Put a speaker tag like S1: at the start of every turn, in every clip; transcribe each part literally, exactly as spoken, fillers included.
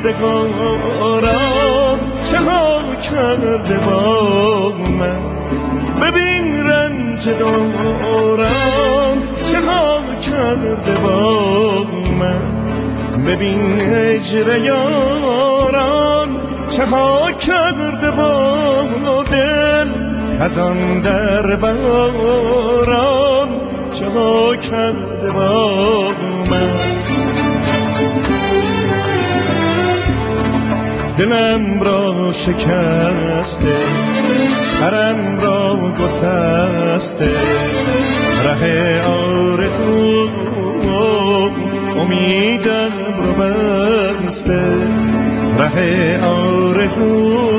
S1: روزگارم چه ها کرده با من. ببین رنج دارم چه ها کرده با من. ببین هجر یاران چه ها کرده با دل. خزان در بهاران چه ها کرده با من. دلم را شکسته پرم را گسسته. ره آرزو امیدم رو بسته. ره آرزو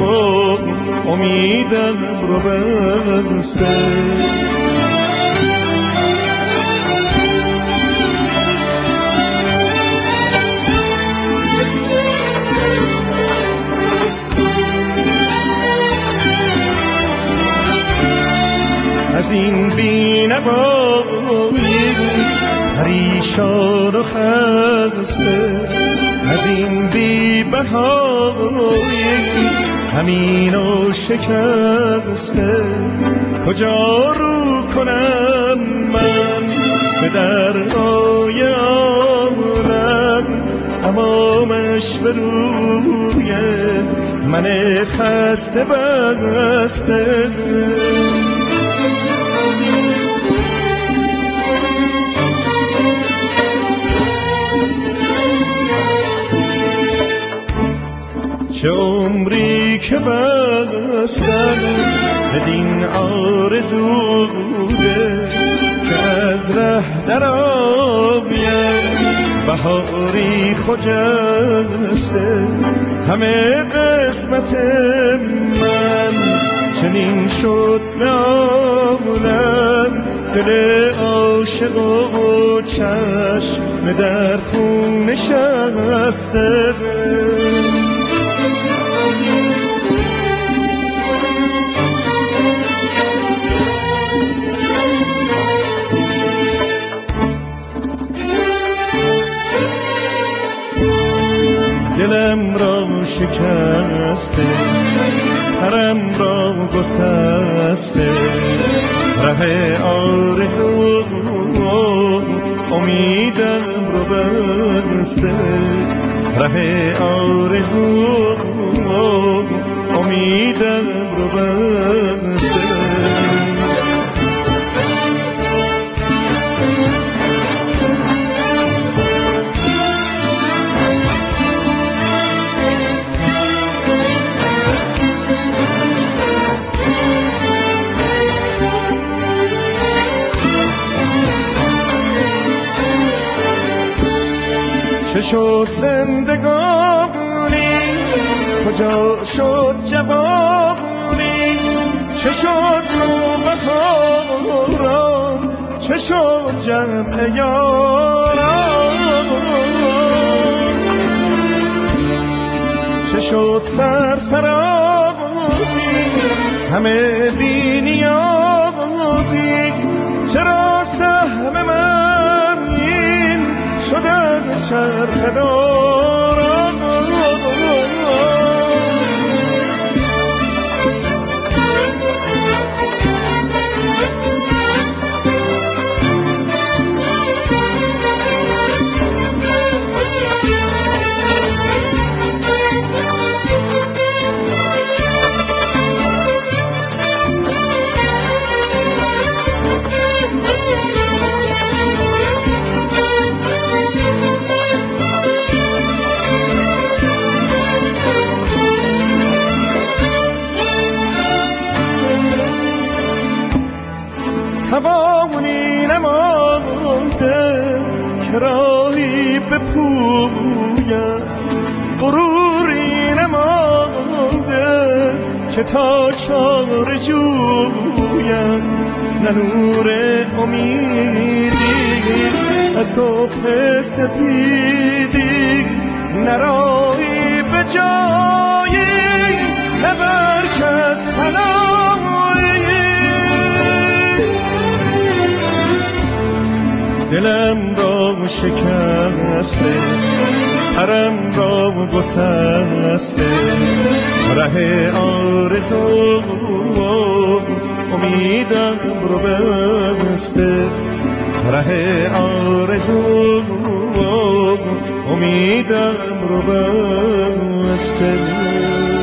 S1: امیدم رو بسته. از این بی‌نوایی پریشان و خسته. از این بی بهایی همین و شکسته. کجا رو کنم من به درهای عالم. تمامش به روی من خسته بسته. چه عمری که بستم بدین آرزوده که از ره در آیم بهاری خجسته. همه قسمت من چنین شد به عالم. دل عاشق و چشم در خون نشسته. دلم را شکسته پرم را گسسته. ره آرزو امیدم رو بسته. ره آرزو امیدم رو بسته. چه شد زندگانی کجا شد جوانی. چه شد نوبهارا چه شد جمع یاران. چه شد سرفرازی همه بی نیازی. چرا سهم من این شده از چرخ داران. توانی نمانده که راهی بپویم. غروری نمانده که تا چاره جویم. نه نور امیدی از صبح سپیدی. نه راهی به جایی نه بر کس پناهی. دلم را شکسته حرم را گسسته، ره آرزو امیدم رو بسته، ره آرزو امیدم رو بسته.